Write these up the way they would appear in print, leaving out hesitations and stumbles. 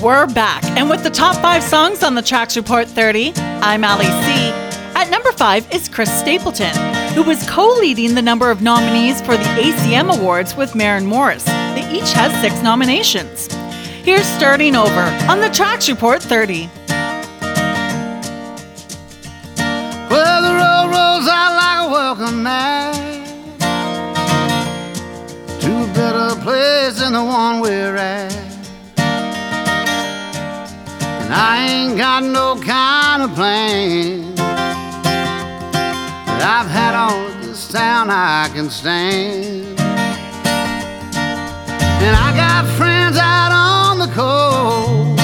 We're back, and with the top 5 songs on the Tracks Report 30, I'm Ali C. At number 5 is Chris Stapleton, who was co-leading the number of nominees for the ACM Awards with Maren Morris. They each had 6 nominations. Here's Starting Over on the Tracks Report 30. Well, the road rolls out like a welcome mat to a better place than the one we're at. And I ain't got no kind of plan that I've had all of this town I can stand. And I got friends out on the coast.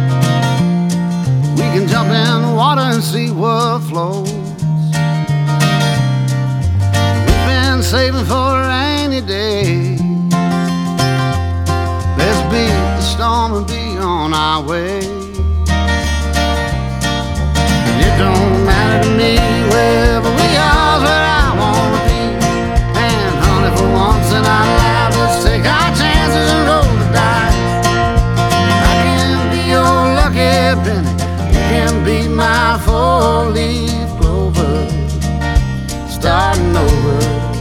We can jump in the water and see what flows. We've been saving for a rainy day. Let's beat the storm and be on our way. It don't matter to me wherever we are, where I wanna be. And honey, for once in our lives, let's take our chances and roll the dice. I can be your lucky penny, you can be my 4-leaf clover, starting over.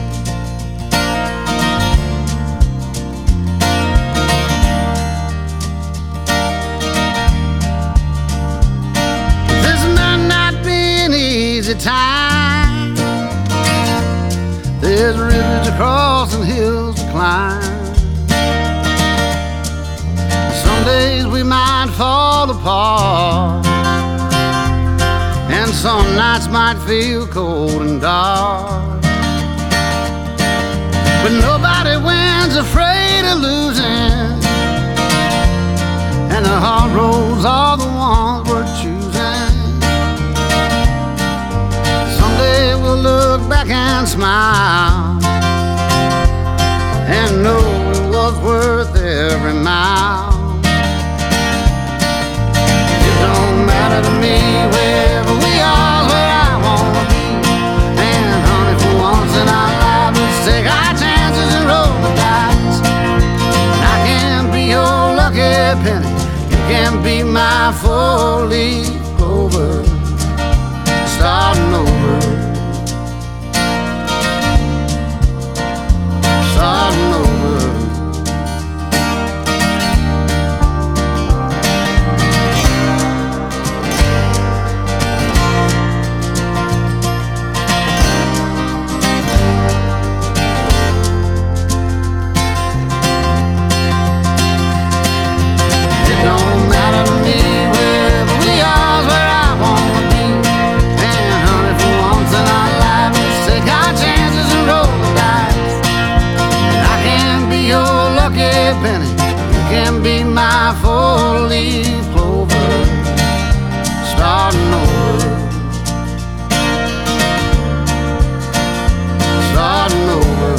Time. There's rivers to cross and hills to climb. Some days we might fall apart, and some nights might feel cold and dark. But nobody wins afraid of losing, and the hard roads are the ones we're choosing. We'll look back and smile and know it was worth every mile. It don't matter to me wherever we are, where I wanna be. And honey, for once in our lives, let's take our chances and roll the dice. And I can be your lucky penny, you can be my 4-leaf clover, starting over. Starting over. It don't matter to me wherever we are, where I wanna be. And honey, for once in our lives, let's take our chances and roll the dice. Your lucky penny, you can be my 4-leaf clover, starting over, starting over.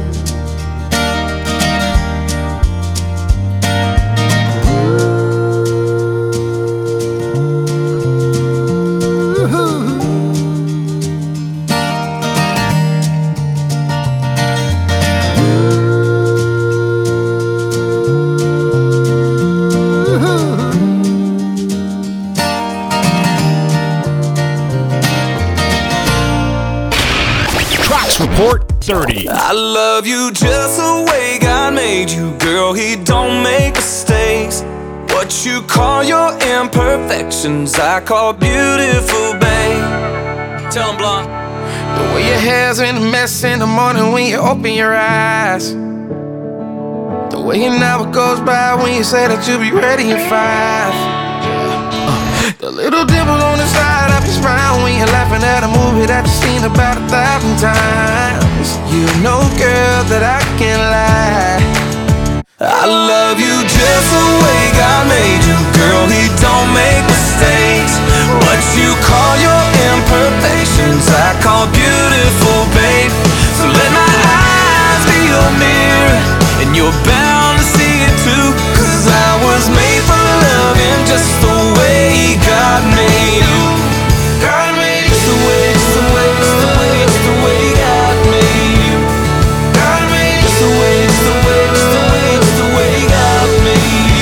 Report 30. I love you just the way God made you, girl. He don't make mistakes. What you call your imperfections, I call beautiful, babe. Tell him, Blonde. The way your hair's in a mess in the morning when you open your eyes. The way an hour goes by when you say that you'll be ready in 5. The little dimple on the side of your smile when you're laughing at a movie that you've seen about 1,000 times. You know, girl, that I can't lie. I love you just the way God made you, girl. He don't make mistakes. What you call your imperfections, I call beautiful, babe. So let my eyes be your mirror, and you're bound to see it too. 'Cause I was made for loving just the way God made you. God made you. Just the way, just the way, just the way, just the way God made you. God made you. Just the way, just the way, just the way, just the way God made you.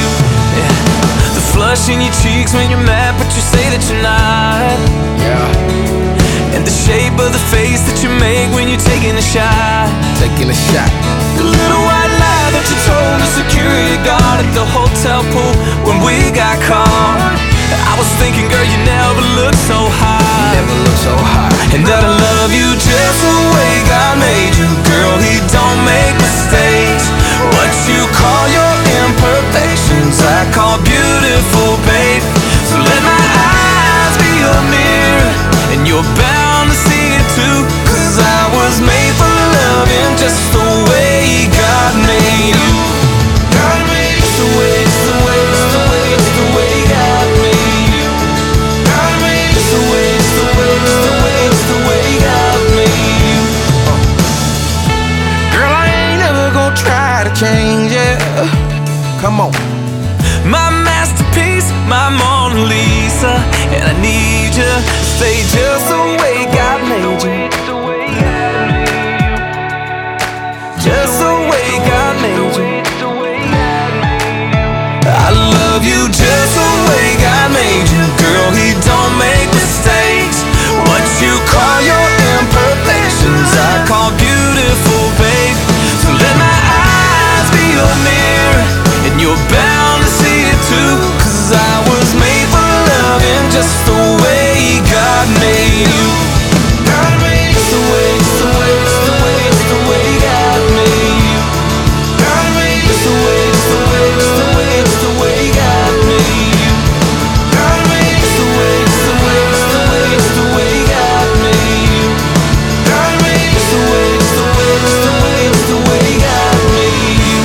blush in your cheeks when you're mad, but you say that you're not. Yeah, And the shape of the face that you make when you're taking a shot. taking a shot. The little white lie that you told the security guard at the hotel pool when we got caught. I was thinking, girl, you never looked so hot. Never looked so hot. And that I love you just the way God made you. Girl, He don't make mistakes. What you call your imperfections, I call beautiful, babe. So let my eyes be your mirror, and you're bound to see it too. 'Cause I was made for loving just the way God made you. God made you. It's the way, it's the way, it's the way, it's the way God made you. God made you. It's the way, it's the way, it's the way, it's the way God made you. Girl, I ain't never gonna try to change it. Come on. My masterpiece, my Mona Lisa, and I need you to stay just the way God made you. Just the way God made you. I love you just the way God made you. Girl, He don't make mistakes. What you call your imperfections, I call beautiful, babe. So let my eyes be your mirror, and you're bound to see it too. 'Cause I was made for loving just the way God made you. God made you. It's the way, it's the way, it's the way, it's the way God made you. God made you. It's the way, it's the way, it's the way, it's the way God made you. God made you. It's the way, it's the way, it's the way, it's the way God made you. God made you. It's the way, it's the way, it's the way, it's the way God made you.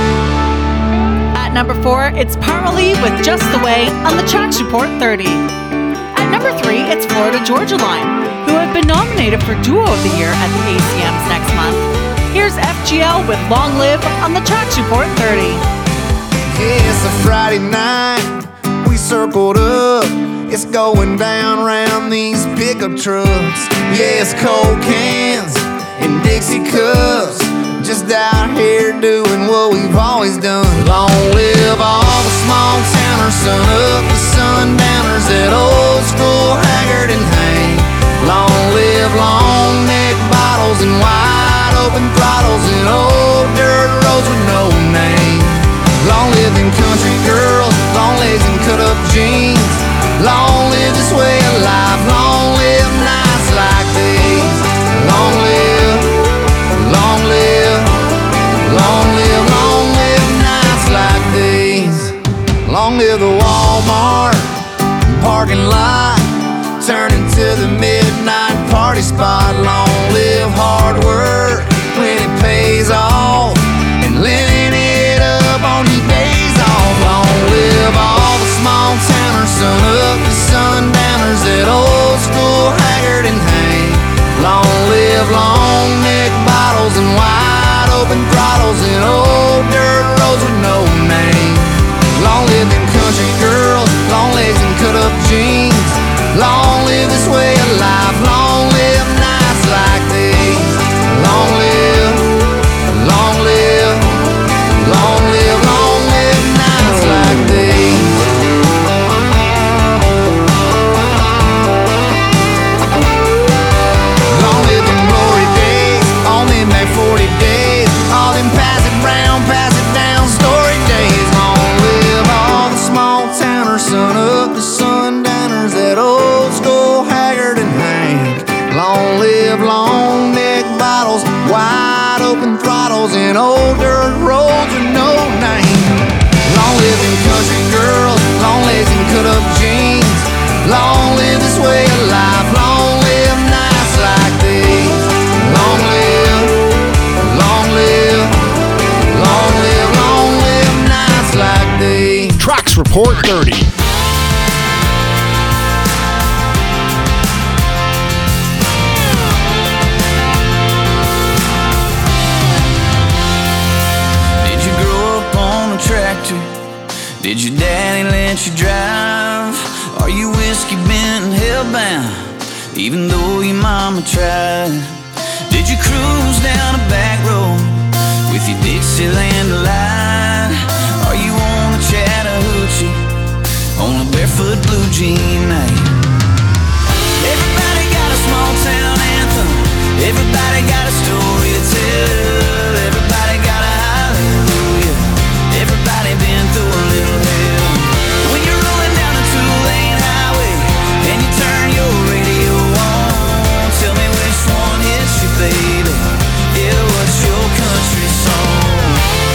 At number 4, it's Parmalee with Just the Way on the Tracks Report 30. At number 3, it's Florida Georgia Line, who have been nominated for Duo of the Year at the ACMs next month. Here's FGL with Long Live on the Tracks Report 30. Yeah, it's a Friday night, we circled up. It's going down round these pickup trucks. Yeah, it's cold cans and Dixie cups, just out here doing what we've always done. Long live all the small towners, sun up the sundowners, that old school Haggard and Hank. Long live long neck bottles and wide open throttles and old dirt roads with no name. Long live them country girls, long legs and cut up jeans. Long live this way of life, long live nights like these. Long live, long live, long live, long live nights like these. Long live the Walmart parking lot, turning to the midnight party spot. Long live hard work when it pays off, and living it up on your days off. Long live all the small towners, sun up the sundowners, that old school Haggard and Hank. Long live long neck bottles and wide open throttles and old dirt roads with no name. Long live them country girls, long legs and cut up jeans. Long live this way of life, long live nights like these. Long live, long live, long live, long live nights like these. Long live them glory days, on them back 40 days, all them pass it round, pass it down story days. Long live all the small towners, sun up the sundowners, that old school Haggard and Hank. Long live long neck bottles, wide open throttles, and old dirt roads with no name. Long live them country girls, long legs and cut up jeans. Long live this way of life, long live nights like these. Long live, long live, long live, long live nights like these. Tracks Report 30. Did you grow up on a tractor? Did your daddy let you drive? Are you whiskey bent and hellbound, even though your mama tried? Did you cruise down a back road with your Dixieland delight? Are you on a Chattahoochee Eugene night. Everybody got a small town anthem. Everybody got a story to tell. Everybody got a hallelujah. Everybody been through a little hell. When you're rolling down a two-lane highway and you turn your radio on, tell me which one hits you, baby. Yeah, what's your country song?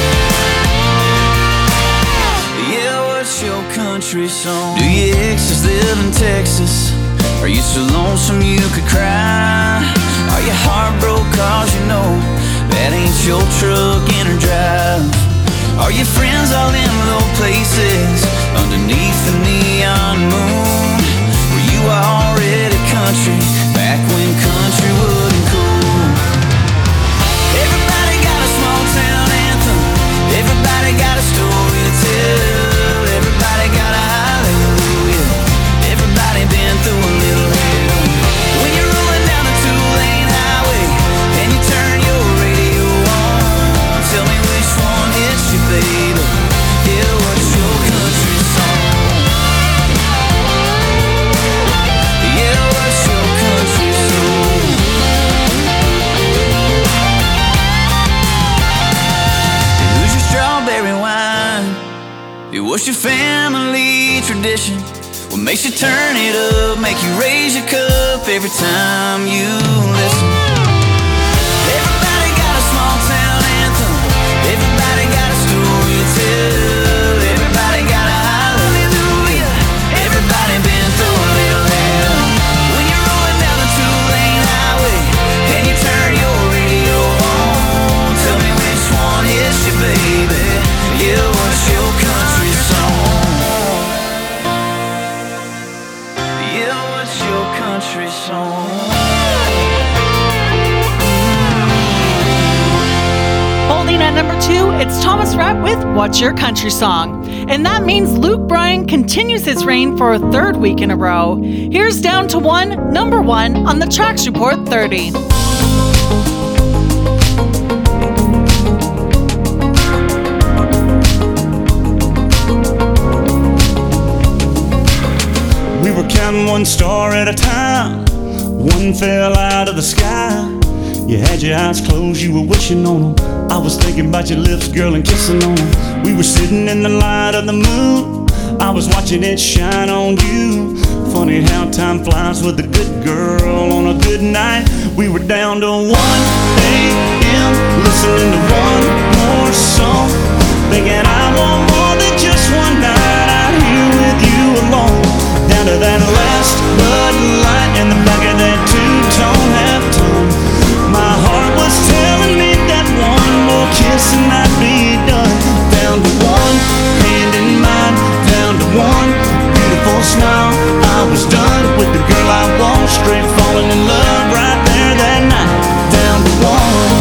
Yeah, what's your country song? Do your exes live in Texas? Are you so lonesome you could cry? Are you heartbroken cause you know that ain't your truck in or drive? Are your friends all in low places underneath the neon moon? Were you already country back when country wasn't cool? Everybody got a small town anthem. Everybody got a story to tell. Everybody got a hallelujah. Everybody been through a little hell. When you're rolling down a two-lane highway and you turn your radio on, tell me which one hits you, baby. Yeah, what's your country song? Yeah, what's your country song? Who's your strawberry wine? What's your family tradition? What makes you turn it up, make you raise your cup every time you listen? Everybody got a small town anthem. Everybody got a story to tell. Everybody got a hallelujah. Everybody been through a little hell. When you're rolling down the two-lane highway and you turn your radio on, tell me which one hits you, baby. Yeah, what's your country song? Yeah, what's your country song? Holding at number 2, it's Thomas Rhett with What's Your Country Song? And that means Luke Bryan continues his reign for a third week in a row. Here's Down to One, number 1 on the Tracks Report 30. We were counting one star at a time. One fell out of the sky. You had your eyes closed, you were wishing on them. I was thinking about your lips, girl, and kissing on them. We were sitting in the light of the moon. I was watching it shine on you. Funny how time flies with a good girl on a good night. We were down to 1 a.m. listening to one more song, thinking I want more than just one night out here with you alone. Down to that last Bud Light in the back of that two-tone halftone. My heart was telling me that one more kiss and I'd be done. Down to one, hand in mine. Down to one, beautiful smile. I was done with the girl I want. Straight falling in love right there that night. Down to one.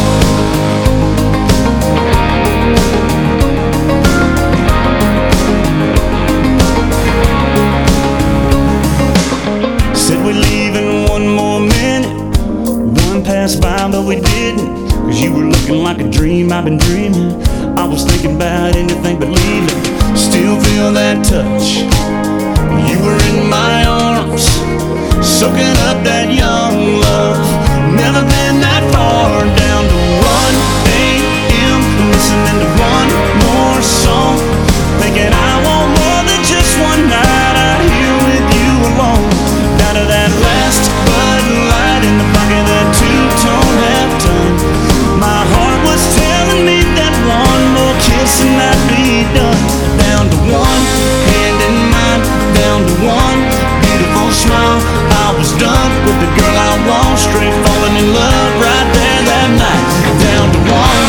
Said we'd leave in one more minute. One passed by but we didn't, cause you were looking like a dream I've been dreaming. I was thinking about anything but leaving. Still feel that touch. You were in my arms, soaking up that young love. Never been that far. Down to 1 a.m. listening to one more song, thinking I want more than just one night out here with you alone. Down to that last Bud Light in the back of that two-tone halftone. My heart was telling me that one more kiss and I'd be done. Down to one, hand in mine. Down to one, beautiful smile. I was done with the girl I want. Straight falling in love right there that night. Down to one.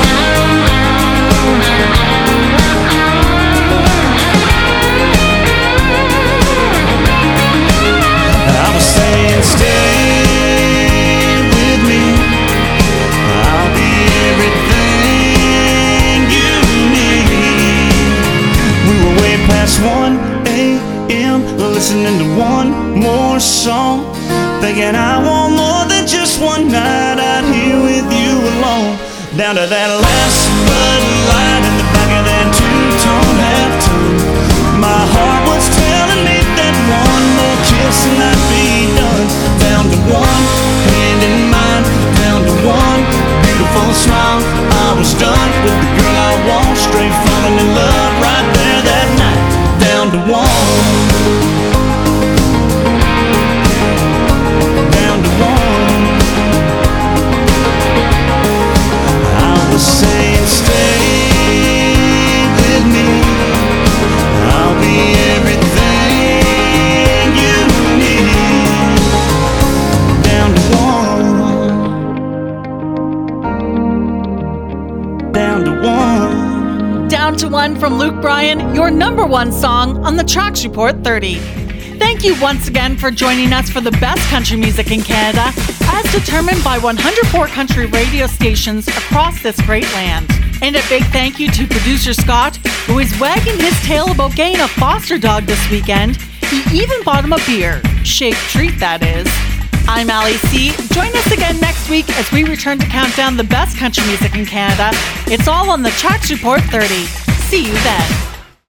I was saying stay with me. I'll be everything you need. We were way past 1 a.m. listening to one more song, thinking I want more than just one night out here with you alone. Down to that last Bud Light in the back of that two-tone halftone. My heart was telling me that one One from Luke Bryan, your number one song on the Tracks Report 30. Thank you once again for joining us for the best country music in Canada, as determined by 104 country radio stations across this great land. And a big thank you to producer Scott, who is wagging his tail about getting a foster dog this weekend. He even bought him a beer. Shaped treat, that is. I'm Ali C. Join us again next week as we return to count down the best country music in Canada. It's all on the Tracks Report 30. See you then.